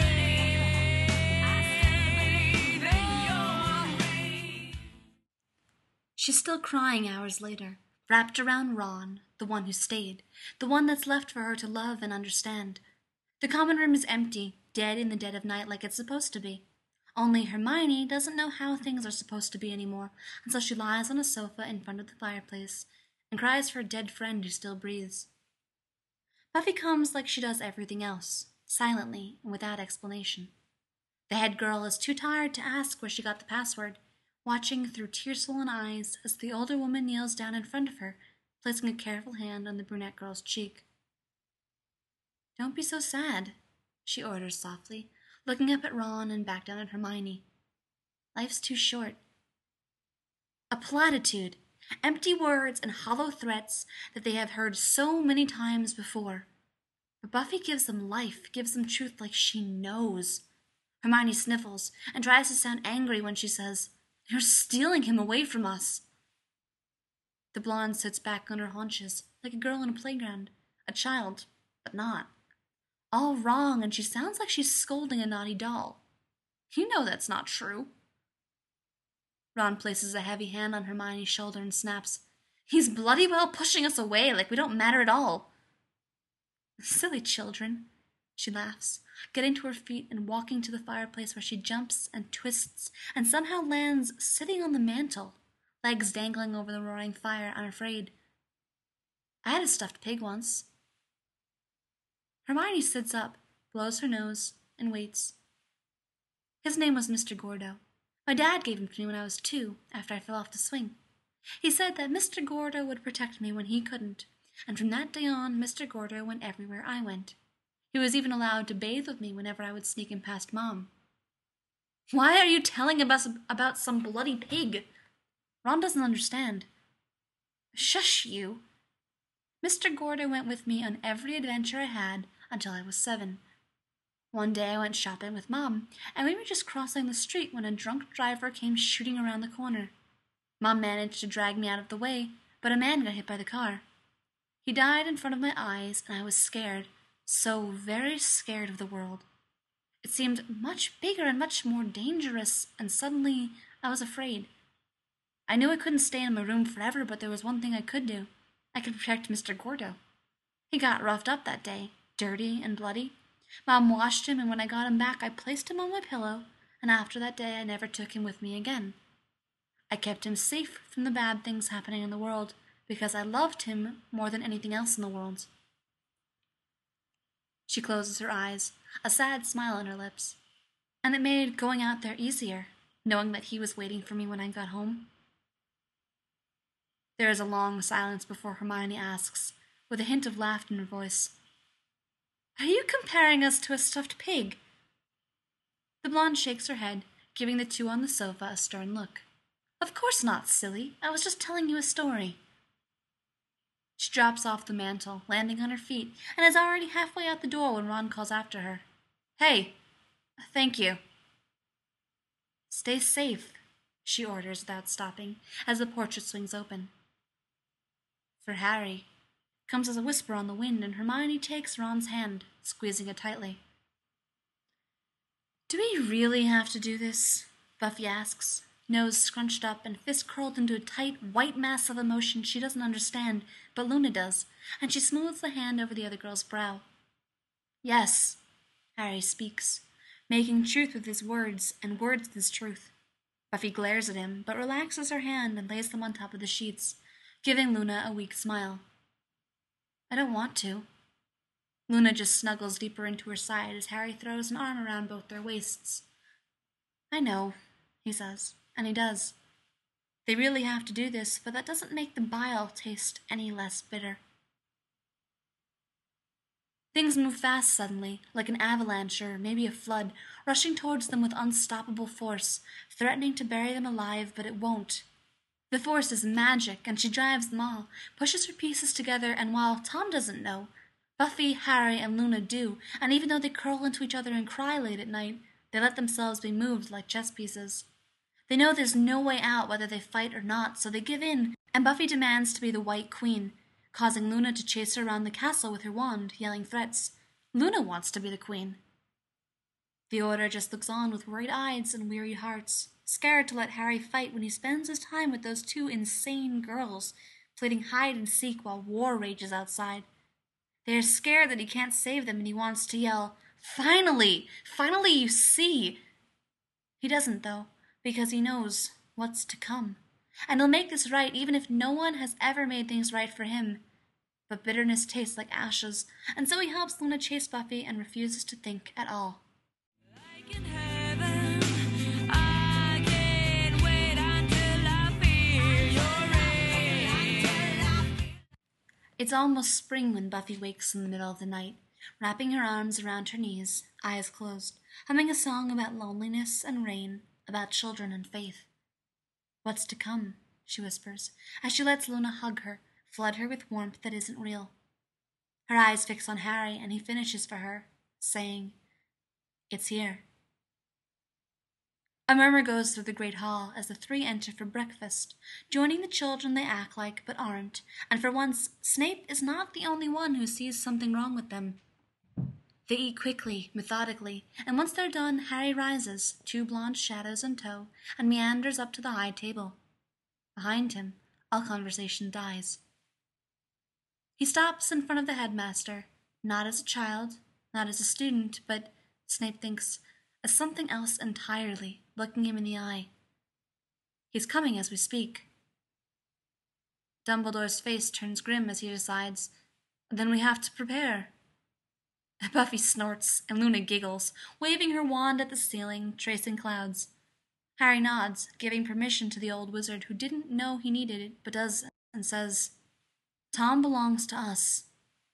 believe in you. She's still crying hours later, wrapped around Ron, the one who stayed, the one that's left for her to love and understand. The common room is empty, dead in the dead of night like it's supposed to be. Only Hermione doesn't know how things are supposed to be anymore, and so she lies on a sofa in front of the fireplace and cries for a dead friend who still breathes. Buffy comes like she does everything else, silently and without explanation. The head girl is too tired to ask where she got the password, watching through tear-swollen eyes as the older woman kneels down in front of her, placing a careful hand on the brunette girl's cheek. Don't be so sad, she orders softly, looking up at Ron and back down at Hermione. Life's too short. A platitude, empty words and hollow threats that they have heard so many times before. But Buffy gives them life, gives them truth like she knows. Hermione sniffles and tries to sound angry when she says, "You're stealing him away from us." The blonde sits back on her haunches, like a girl in a playground, a child, but not. All wrong, and she sounds like she's scolding a naughty doll. You know that's not true. Ron places a heavy hand on Hermione's shoulder and snaps, "He's bloody well pushing us away like we don't matter at all." Silly children, she laughs, getting to her feet and walking to the fireplace where she jumps and twists and somehow lands sitting on the mantel, legs dangling over the roaring fire, unafraid. I had a stuffed pig once. Hermione sits up, blows her nose, and waits. His name was Mr. Gordo. My dad gave him to me when I was 2, after I fell off the swing. He said that Mr. Gordo would protect me when he couldn't, and from that day on, Mr. Gordo went everywhere I went. He was even allowed to bathe with me whenever I would sneak in past Mom. Why are you telling us about some bloody pig? Ron doesn't understand. Shush you. Mr. Gordo went with me on every adventure I had until I was 7. One day I went shopping with Mom, and we were just crossing the street when a drunk driver came shooting around the corner. Mom managed to drag me out of the way, but a man got hit by the car. He died in front of my eyes, and I was scared, so very scared of the world. It seemed much bigger and much more dangerous, and suddenly I was afraid. I knew I couldn't stay in my room forever, but there was one thing I could do. I could protect Mr. Gordo. He got roughed up that day, dirty and bloody. Mom washed him, and when I got him back, I placed him on my pillow, and after that day I never took him with me again. I kept him safe from the bad things happening in the world, because I loved him more than anything else in the world. She closes her eyes, a sad smile on her lips. And it made going out there easier, knowing that he was waiting for me when I got home. There is a long silence before Hermione asks, with a hint of laughter in her voice, "Are you comparing us to a stuffed pig?" The blonde shakes her head, giving the two on the sofa a stern look. "Of course not, silly. I was just telling you a story." She drops off the mantel, landing on her feet, and is already halfway out the door when Ron calls after her. "Hey, thank you." "Stay safe," she orders without stopping, as the portrait swings open. "For Harry," comes as a whisper on the wind, and Hermione takes Ron's hand, squeezing it tightly. Do we really have to do this? Buffy asks, nose scrunched up and fist curled into a tight, white mass of emotion she doesn't understand, but Luna does, and she smooths the hand over the other girl's brow. Yes, Harry speaks, making truth with his words and words with his truth. Buffy glares at him, but relaxes her hand and lays them on top of the sheets, giving Luna a weak smile. I don't want to. Luna just snuggles deeper into her side as Harry throws an arm around both their waists. I know, he says, and he does. They really have to do this, but that doesn't make the bile taste any less bitter. Things move fast suddenly, like an avalanche or maybe a flood, rushing towards them with unstoppable force, threatening to bury them alive, but it won't. The force is magic, and she drives them all, pushes her pieces together, and while Tom doesn't know, Buffy, Harry, and Luna do, and even though they curl into each other and cry late at night, they let themselves be moved like chess pieces. They know there's no way out whether they fight or not, so they give in, and Buffy demands to be the White Queen, causing Luna to chase her around the castle with her wand, yelling threats. Luna wants to be the queen. The Order just looks on with worried eyes and weary hearts, scared to let Harry fight when he spends his time with those two insane girls, playing hide and seek while war rages outside. They are scared that he can't save them and he wants to yell, Finally! Finally you see! He doesn't, though, because he knows what's to come. And he'll make this right even if no one has ever made things right for him. But bitterness tastes like ashes, and so he helps Luna chase Buffy and refuses to think at all. Like in heaven, I can't wait until I feel your rain. It's almost spring when Buffy wakes in the middle of the night, wrapping her arms around her knees, eyes closed, humming a song about loneliness and rain, about children and faith. What's to come, she whispers, as she lets Luna hug her, flood her with warmth that isn't real. Her eyes fix on Harry, and he finishes for her, saying, It's here. A murmur goes through the great hall as the three enter for breakfast, joining the children they act like but aren't, and for once Snape is not the only one who sees something wrong with them. They eat quickly, methodically, and once they're done, Harry rises, two blonde shadows in tow, and meanders up to the high table. Behind him, all conversation dies. He stops in front of the headmaster, not as a child, not as a student, but, Snape thinks, as something else entirely, looking him in the eye. He's coming as we speak. Dumbledore's face turns grim as he decides, Then we have to prepare. Buffy snorts, and Luna giggles, waving her wand at the ceiling, tracing clouds. Harry nods, giving permission to the old wizard who didn't know he needed it, but does, and says, Tom belongs to us.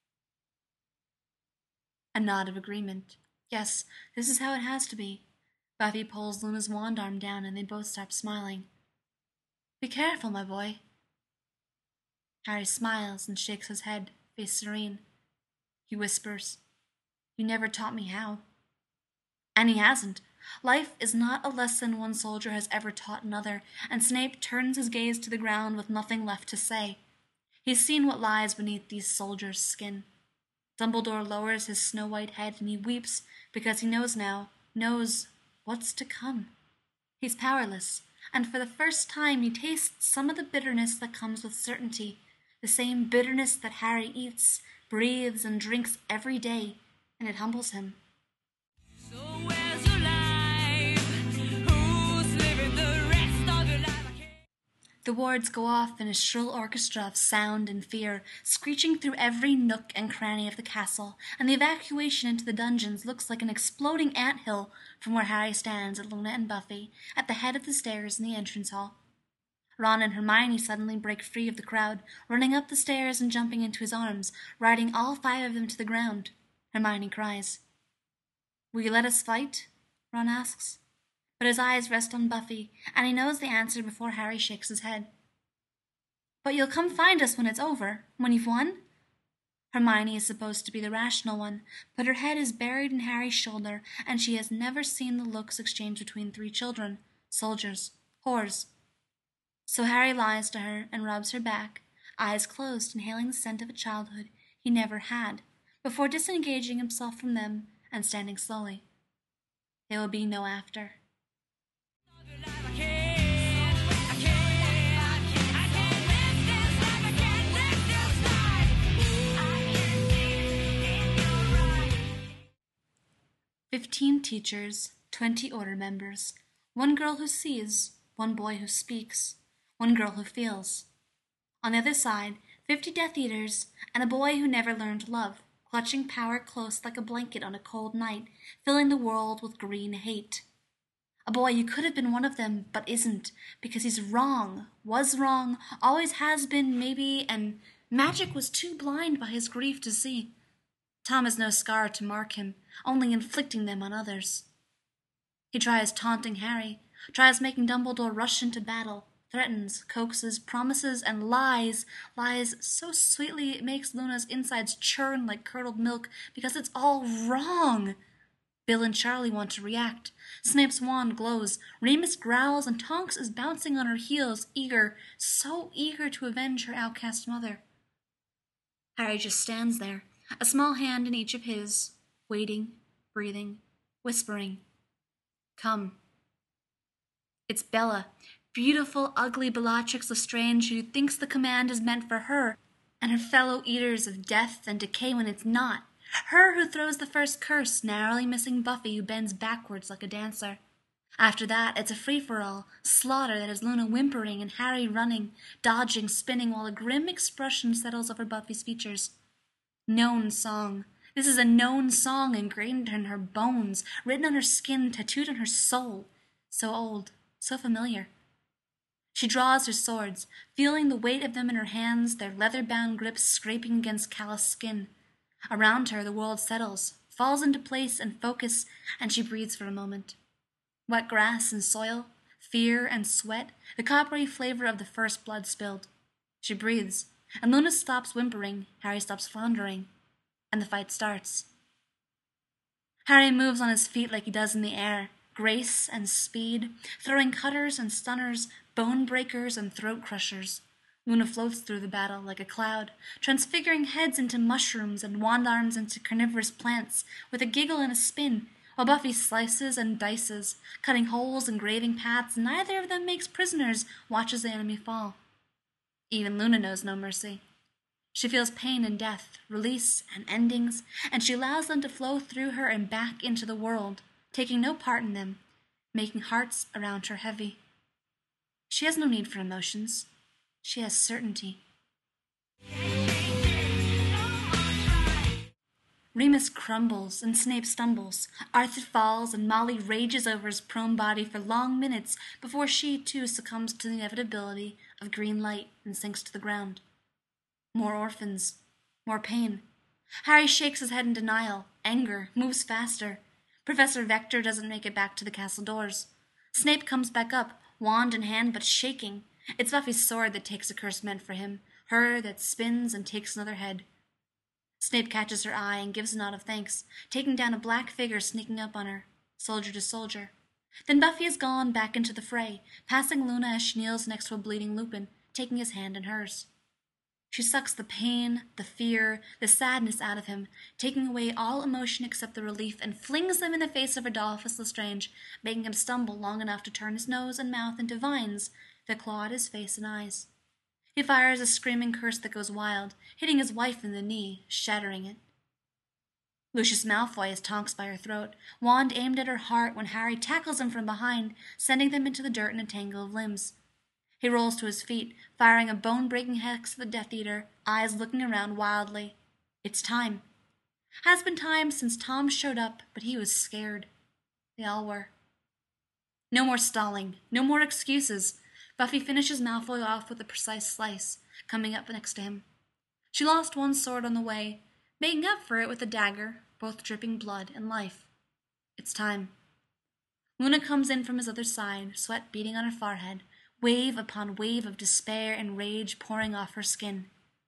A nod of agreement. Yes, this is how it has to be. Buffy pulls Luna's wand arm down, and they both stop smiling. Be careful, my boy. Harry smiles and shakes his head, face serene. He whispers, You never taught me how. And he hasn't. Life is not a lesson one soldier has ever taught another, and Snape turns his gaze to the ground with nothing left to say. He's seen what lies beneath these soldiers' skin. Dumbledore lowers his snow-white head and he weeps because he knows now, knows what's to come. He's powerless, and for the first time he tastes some of the bitterness that comes with certainty, the same bitterness that Harry eats, breathes, and drinks every day, and it humbles him. So where's your life? Who's living the rest of your life? The wards go off in a shrill orchestra of sound and fear, screeching through every nook and cranny of the castle, and the evacuation into the dungeons looks like an exploding anthill from where Harry stands at Luna and Buffy, at the head of the stairs in the entrance hall. Ron and Hermione suddenly break free of the crowd, running up the stairs and jumping into his arms, riding all five of them to the ground. Hermione cries. Will you let us fight? Ron asks. But his eyes rest on Buffy, and he knows the answer before Harry shakes his head. But you'll come find us when it's over, when you've won? Hermione is supposed to be the rational one, but her head is buried in Harry's shoulder, and she has never seen the looks exchanged between three children, soldiers, whores. So Harry lies to her and rubs her back, eyes closed, inhaling the scent of a childhood he never had, before disengaging himself from them and standing slowly. There will be no after. "15 teachers, 20 order members, one girl who sees, one boy who speaks, one girl who feels. On the other side, 50 Death Eaters, and a boy who never learned love, clutching power close like a blanket on a cold night, filling the world with green hate. A boy who could have been one of them, but isn't, because he's wrong, was wrong, always has been, maybe, and magic was too blind by his grief to see. Tom has no scar to mark him, only inflicting them on others. He tries taunting Harry, tries making Dumbledore rush into battle, threatens, coaxes, promises, and lies so sweetly it makes Luna's insides churn like curdled milk because it's all wrong. Bill and Charlie want to react. Snape's wand glows, Remus growls, and Tonks is bouncing on her heels, eager, so eager to avenge her outcast mother. Harry just stands there, a small hand in each of his, waiting, breathing, whispering, "Come." It's Bella, beautiful, ugly Bellatrix Lestrange, who thinks the command is meant for her and her fellow eaters of death and decay when it's not. Her who throws the first curse, narrowly missing Buffy, who bends backwards like a dancer. After that, it's a free-for-all, slaughter that has Luna whimpering and Harry running, dodging, spinning, while a grim expression settles over Buffy's features. Known song. This is a known song ingrained in her bones, written on her skin, tattooed on her soul. So old, so familiar. She draws her swords, feeling the weight of them in her hands, their leather-bound grips scraping against calloused skin. Around her, the world settles, falls into place and focus, and she breathes for a moment. Wet grass and soil, fear and sweat, the coppery flavor of the first blood spilled. She breathes, and Luna stops whimpering, Harry stops floundering, and the fight starts. Harry moves on his feet like he does in the air, grace and speed, throwing cutters and stunners, bone breakers and throat crushers. Luna floats through the battle like a cloud, transfiguring heads into mushrooms and wand arms into carnivorous plants, with a giggle and a spin, while Buffy slices and dices, cutting holes and graving paths. Neither of them makes prisoners, watches the enemy fall. Even Luna knows no mercy. She feels pain and death, release and endings, and she allows them to flow through her and back into the world, taking no part in them, making hearts around her heavy. She has no need for emotions. She has certainty. Remus crumbles and Snape stumbles. Arthur falls and Molly rages over his prone body for long minutes before she too succumbs to the inevitability of green light and sinks to the ground. More orphans. More pain. Harry shakes his head in denial. Anger. Moves faster. Professor Vector doesn't make it back to the castle doors. Snape comes back up, wand in hand but shaking. It's Buffy's sword that takes a curse meant for him, her that spins and takes another head. Snape catches her eye and gives a nod of thanks, taking down a black figure sneaking up on her, soldier to soldier. Then Buffy is gone back into the fray, passing Luna as she kneels next to a bleeding Lupin, taking his hand in hers. She sucks the pain, the fear, the sadness out of him, taking away all emotion except the relief, and flings them in the face of Adolphus Lestrange, making him stumble long enough to turn his nose and mouth into vines that claw at his face and eyes. He fires a screaming curse that goes wild, hitting his wife in the knee, shattering it. Lucius Malfoy has Tonks by her throat, wand aimed at her heart when Harry tackles him from behind, sending them into the dirt in a tangle of limbs. He rolls to his feet, firing a bone-breaking hex at the Death Eater, eyes looking around wildly. It's time. Has been time since Tom showed up, but he was scared. They all were. No more stalling, no more excuses. Buffy finishes Malfoy off with a precise slice, coming up next to him. She lost one sword on the way, making up for it with a dagger, both dripping blood and life. It's time. Luna comes in from his other side, sweat beading on her forehead, wave upon wave of despair and rage pouring off her skin.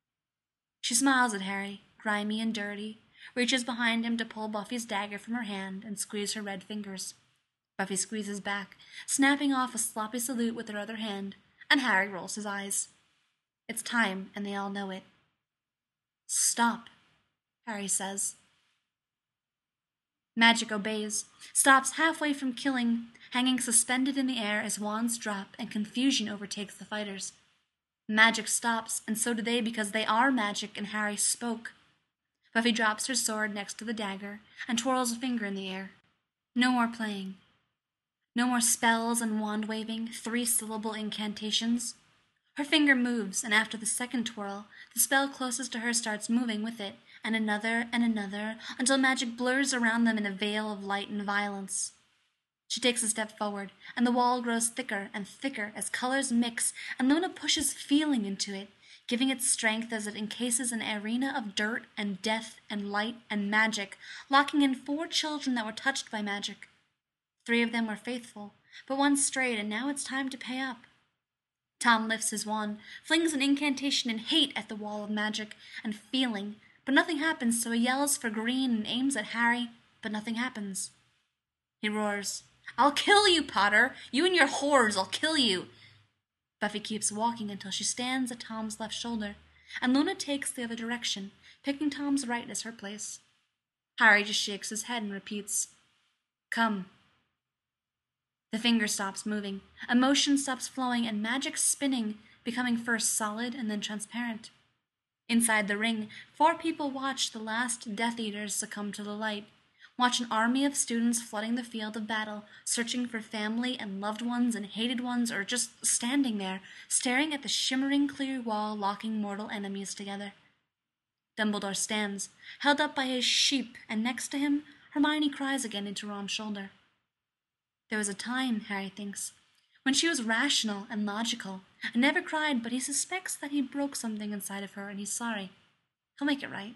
She smiles at Harry, grimy and dirty, reaches behind him to pull Buffy's dagger from her hand and squeeze her red fingers. Buffy squeezes back, snapping off a sloppy salute with her other hand, and Harry rolls his eyes. It's time, and they all know it. Stop, Harry says. Magic obeys, stops halfway from killing, hanging suspended in the air as wands drop and confusion overtakes the fighters. Magic stops, and so do they because they are magic and Harry spoke. Buffy drops her sword next to the dagger and twirls a finger in the air. No more playing. No more spells and wand-waving, three-syllable incantations. Her finger moves, and after the second twirl, the spell closest to her starts moving with it, and another, until magic blurs around them in a veil of light and violence. She takes a step forward, and the wall grows thicker and thicker as colors mix, and Luna pushes feeling into it, giving it strength as it encases an arena of dirt and death and light and magic, locking in 4 children that were touched by magic. 3 of them were faithful, but 1 strayed, and now it's time to pay up. Tom lifts his wand, flings an incantation in hate at the wall of magic and feeling, but nothing happens, so he yells for green and aims at Harry, but nothing happens. He roars, "I'll kill you, Potter! You and your whores, I'll kill you!" Buffy keeps walking until she stands at Tom's left shoulder, and Luna takes the other direction, picking Tom's right as her place. Harry just shakes his head and repeats, "Come." The finger stops moving, emotion stops flowing, and magic spinning, becoming first solid and then transparent. Inside the ring, 4 people watch the last Death Eaters succumb to the light, watch an army of students flooding the field of battle, searching for family and loved ones and hated ones, or just standing there, staring at the shimmering clear wall locking mortal enemies together. Dumbledore stands, held up by his sheep, and next to him, Hermione cries again into Ron's shoulder. There was a time, Harry thinks, when she was rational and logical, and never cried, but he suspects that he broke something inside of her, and he's sorry. He'll make it right.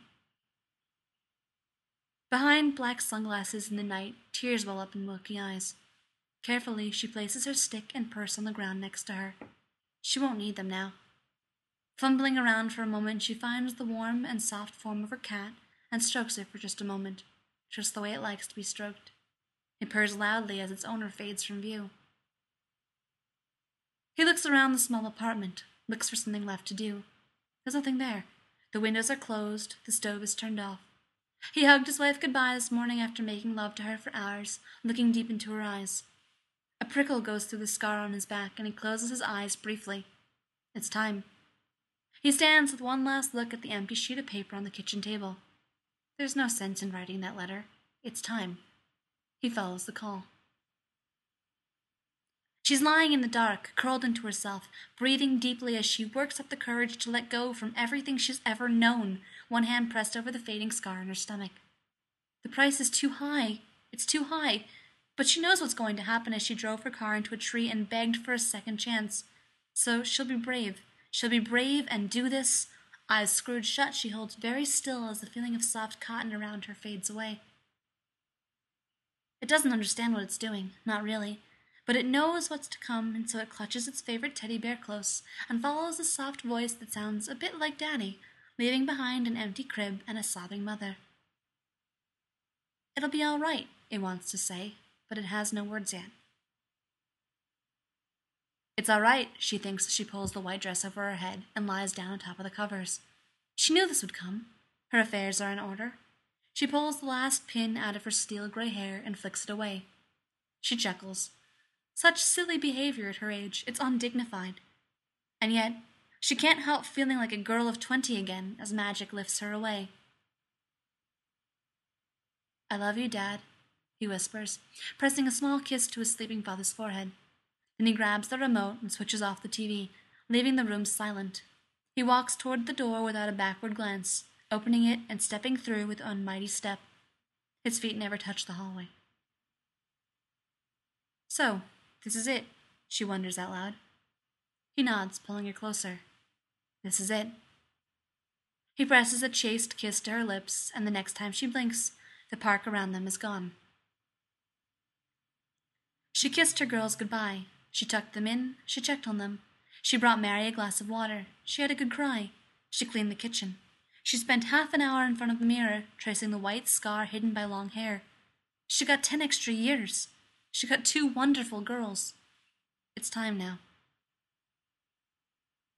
Behind black sunglasses in the night, tears well up in milky eyes. Carefully, she places her stick and purse on the ground next to her. She won't need them now. Fumbling around for a moment, she finds the warm and soft form of her cat and strokes it for just a moment, just the way it likes to be stroked. It purrs loudly as its owner fades from view. He looks around the small apartment, looks for something left to do. There's nothing there. The windows are closed, the stove is turned off. He hugged his wife goodbye this morning after making love to her for hours, looking deep into her eyes. A prickle goes through the scar on his back, and he closes his eyes briefly. It's time. He stands with one last look at the empty sheet of paper on the kitchen table. There's no sense in writing that letter. It's time. He follows the call. She's lying in the dark, curled into herself, breathing deeply as she works up the courage to let go from everything she's ever known, one hand pressed over the fading scar on her stomach. The price is too high. It's too high. But she knows what's going to happen as she drove her car into a tree and begged for a second chance. So she'll be brave. She'll be brave and do this. Eyes screwed shut, she holds very still as the feeling of soft cotton around her fades away. It doesn't understand what it's doing, not really, but it knows what's to come, and so it clutches its favorite teddy bear close and follows a soft voice that sounds a bit like Daddy, leaving behind an empty crib and a sobbing mother. It'll be all right, it wants to say, but it has no words yet. It's all right, she thinks as she pulls the white dress over her head and lies down on top of the covers. She knew this would come. Her affairs are in order. She pulls the last pin out of her steel gray hair and flicks it away. She chuckles. Such silly behavior at her age, it's undignified. And yet, she can't help feeling like a girl of 20 again as magic lifts her away. "I love you, Dad," he whispers, pressing a small kiss to his sleeping father's forehead. Then he grabs the remote and switches off the TV, leaving the room silent. He walks toward the door without a backward glance, opening it and stepping through with one mighty step. His feet never touch the hallway. "So, this is it," she wonders out loud. He nods, pulling her closer. This is it. He presses a chaste kiss to her lips, and the next time she blinks, the park around them is gone. She kissed her girls goodbye. She tucked them in. She checked on them. She brought Mary a glass of water. She had a good cry. She cleaned the kitchen. She spent half an hour in front of the mirror, tracing the white scar hidden by long hair. She got 10 extra years. She got 2 wonderful girls. It's time now.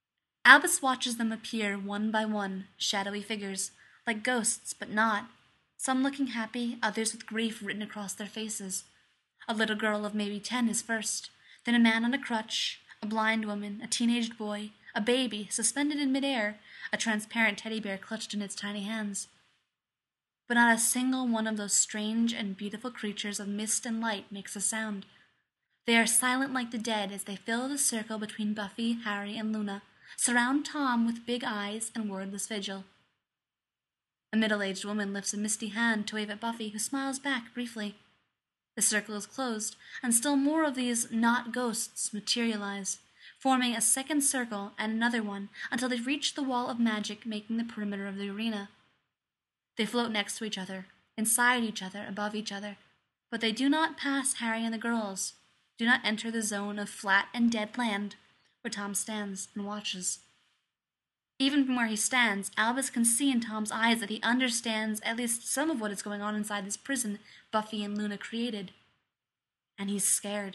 Albus watches them appear one by one, shadowy figures, like ghosts, but not. some looking happy, others with grief written across their faces. A little girl of maybe 10 is first, then a man on a crutch, a blind woman, a teenaged boy, a baby suspended in midair, a transparent teddy bear clutched in its tiny hands. But not a single one of those strange and beautiful creatures of mist and light makes a sound. They are silent like the dead as they fill the circle between Buffy, Harry, and Luna, surround Tom with big eyes and wordless vigil. A middle-aged woman lifts a misty hand to wave at Buffy, who smiles back briefly. The circle is closed, and still more of these not ghosts materialize, forming a second circle and another one until they reach the wall of magic making the perimeter of the arena. They float next to each other, inside each other, above each other, but they do not pass Harry and the girls, do not enter the zone of flat and dead land where Tom stands and watches. Even from where he stands, Albus can see in Tom's eyes that he understands at least some of what is going on inside this prison Buffy and Luna created. And he's scared.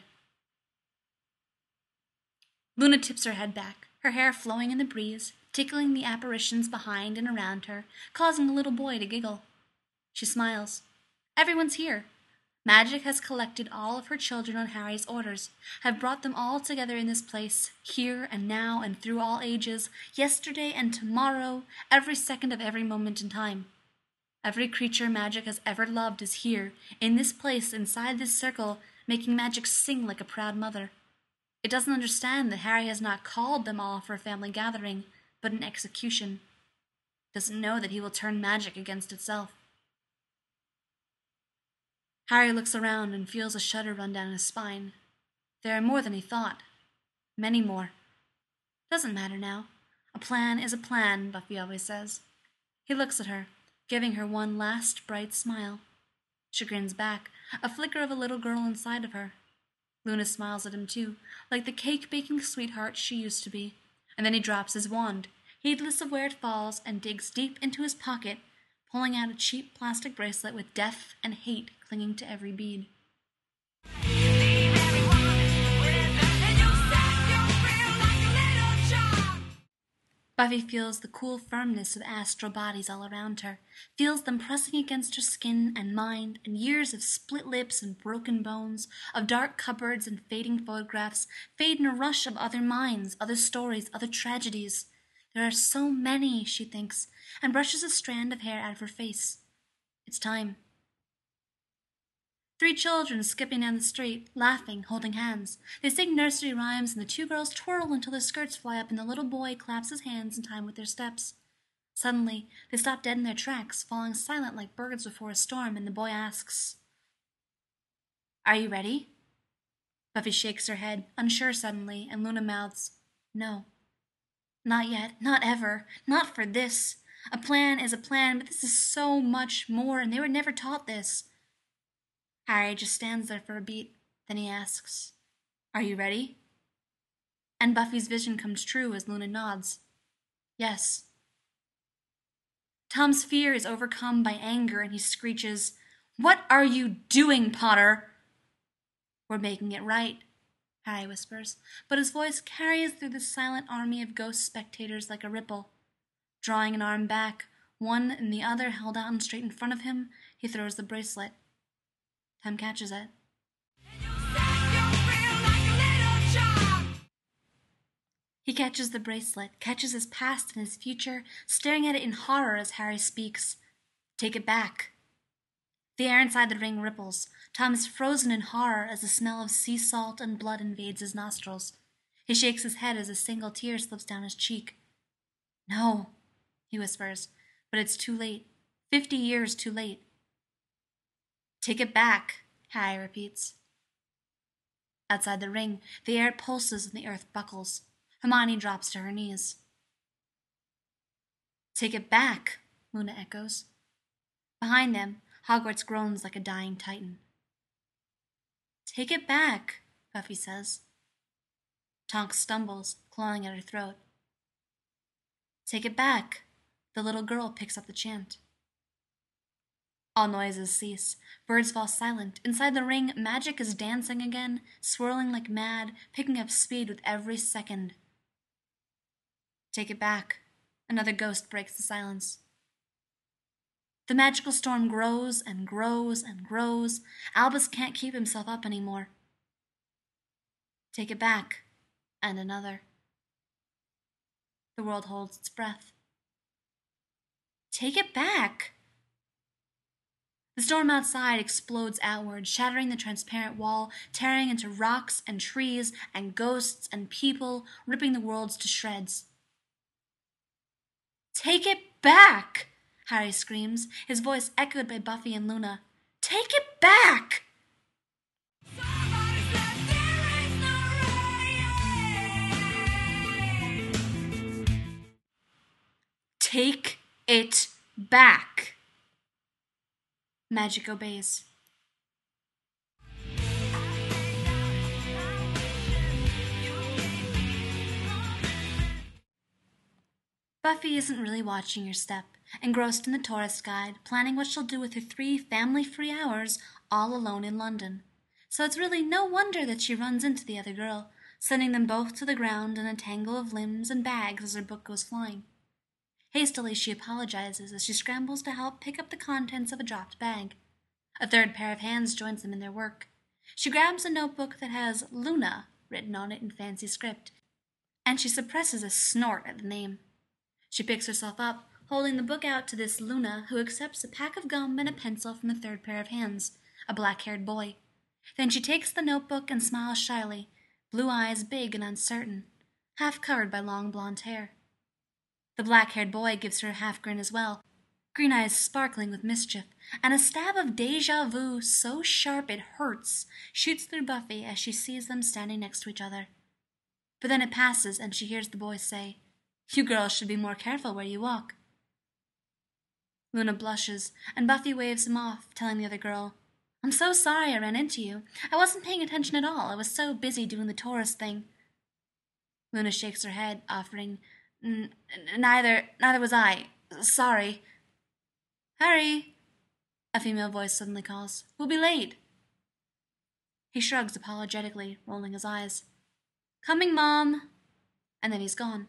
Luna tips her head back, her hair flowing in the breeze, tickling the apparitions behind and around her, causing the little boy to giggle. She smiles. Everyone's here. Magic has collected all of her children on Harry's orders, have brought them all together in this place, here and now and through all ages, yesterday and tomorrow, every second of every moment in time. Every creature magic has ever loved is here, in this place, inside this circle, making magic sing like a proud mother. It doesn't understand that Harry has not called them all for a family gathering, but an execution. It doesn't know that he will turn magic against itself. Harry looks around and feels a shudder run down his spine. There are more than he thought. Many more. Doesn't matter now. A plan is a plan, Buffy always says. He looks at her, giving her one last bright smile. She grins back, a flicker of a little girl inside of her. Luna smiles at him too, like the cake-baking sweetheart she used to be, and then he drops his wand, heedless of where it falls, and digs deep into his pocket, pulling out a cheap plastic bracelet with death and hate clinging to every bead. Buffy feels the cool firmness of astral bodies all around her, feels them pressing against her skin and mind, and years of split lips and broken bones, of dark cupboards and fading photographs, fade in a rush of other minds, other stories, other tragedies. There are so many, she thinks, and brushes a strand of hair out of her face. It's time. 3 children skipping down the street, laughing, holding hands. They sing nursery rhymes, and the 2 girls twirl until their skirts fly up, and the little boy claps his hands in time with their steps. Suddenly, they stop dead in their tracks, falling silent like birds before a storm, and the boy asks, "Are you ready?" Buffy shakes her head, unsure suddenly, and Luna mouths, "No. Not yet, not ever, not for this. A plan is a plan, but this is so much more, and they were never taught this." Harry just stands there for a beat. Then he asks, "Are you ready?" And Buffy's vision comes true as Luna nods. Yes. Tom's fear is overcome by anger, and he screeches, "What are you doing, Potter?" "We're making it right," Harry whispers, but his voice carries through the silent army of ghost spectators like a ripple. Drawing an arm back, one and the other held out and straight in front of him, he throws the bracelet. Tom catches it. He catches the bracelet, catches his past and his future, staring at it in horror as Harry speaks. "Take it back." The air inside the ring ripples. Tom is frozen in horror as the smell of sea salt and blood invades his nostrils. He shakes his head as a single tear slips down his cheek. "No," he whispers, but it's too late. 50 years too late. "Take it back," Harry repeats. Outside the ring, the air pulses and the earth buckles. Hermione drops to her knees. "Take it back," Luna echoes. Behind them, Hogwarts groans like a dying titan. "Take it back," Buffy says. Tonks stumbles, clawing at her throat. "Take it back." The little girl picks up the chant. All noises cease. Birds fall silent. Inside the ring, magic is dancing again, swirling like mad, picking up speed with every second. "Take it back." Another ghost breaks the silence. The magical storm grows and grows and grows. Albus can't keep himself up anymore. Take it back, and another. The world holds its breath. Take it back! The storm outside explodes outward, shattering the transparent wall, tearing into rocks and trees and ghosts and people, ripping the worlds to shreds. Take it back! Harry screams, his voice echoed by Buffy and Luna. Take it back! Take it back! Magic obeys. Buffy isn't really watching her step, engrossed in the tourist guide, planning what she'll do with her 3 family-free hours all alone in London. So it's really no wonder that she runs into the other girl, sending them both to the ground in a tangle of limbs and bags as her book goes flying. Hastily she apologizes as she scrambles to help pick up the contents of a dropped bag. A 3rd pair of hands joins them in their work. She grabs a notebook that has Luna written on it in fancy script, and she suppresses a snort at the name. She picks herself up, holding the book out to this Luna, who accepts a pack of gum and a pencil from the 3rd pair of hands, a black-haired boy. Then she takes the notebook and smiles shyly, blue eyes big and uncertain, half covered by long blonde hair. The black-haired boy gives her a half-grin as well, green eyes sparkling with mischief, and a stab of déjà vu so sharp it hurts shoots through Buffy as she sees them standing next to each other. But then it passes and she hears the boy say, "You girls should be more careful where you walk." Luna blushes, and Buffy waves him off, telling the other girl, "I'm so sorry I ran into you. I wasn't paying attention at all. I was so busy doing the tourist thing." Luna shakes her head, offering, Neither was I. Sorry." "Harry," a female voice suddenly calls. "We'll be late." He shrugs apologetically, rolling his eyes. "Coming, Mom." And then he's gone.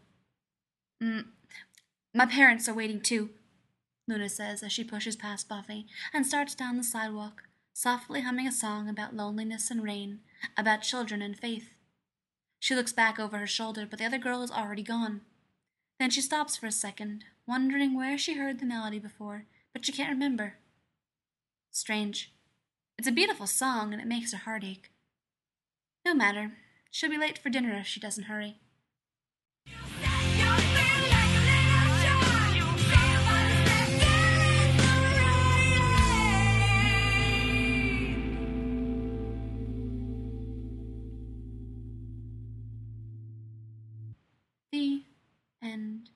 My parents are waiting too," Luna says as she pushes past Buffy and starts down the sidewalk, softly humming a song about loneliness and rain, about children and faith. She looks back over her shoulder, but the other girl is already gone. Then she stops for a second, wondering where she heard the melody before, but she can't remember. Strange. It's a beautiful song, and it makes her heart ache. No matter. She'll be late for dinner if she doesn't hurry. The end.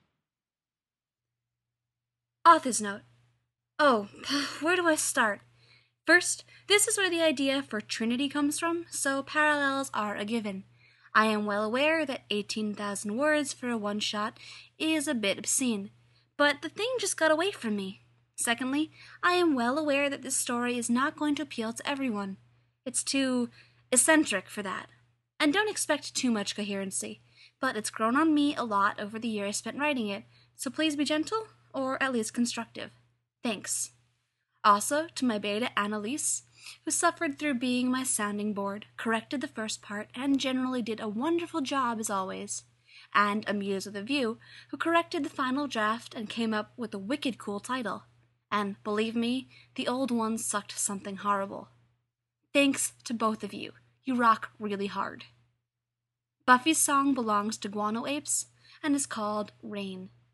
Author's note. Oh, where do I start? First, this is where the idea for Trinity comes from, so parallels are a given. I am well aware that 18,000 words for a one-shot is a bit obscene, but the thing just got away from me. Secondly, I am well aware that this story is not going to appeal to everyone. It's too eccentric for that. And don't expect too much coherency, but it's grown on me a lot over the year I spent writing it, so please be gentle, or at least constructive. Thanks. Also, to my beta Annalise, who suffered through being my sounding board, corrected the first part, and generally did a wonderful job as always. And a muse with a view, who corrected the final draft and came up with a wicked cool title. And, believe me, the old one sucked something horrible. Thanks to both of you. You rock really hard. Buffy's song belongs to Guano Apes, and is called Rain.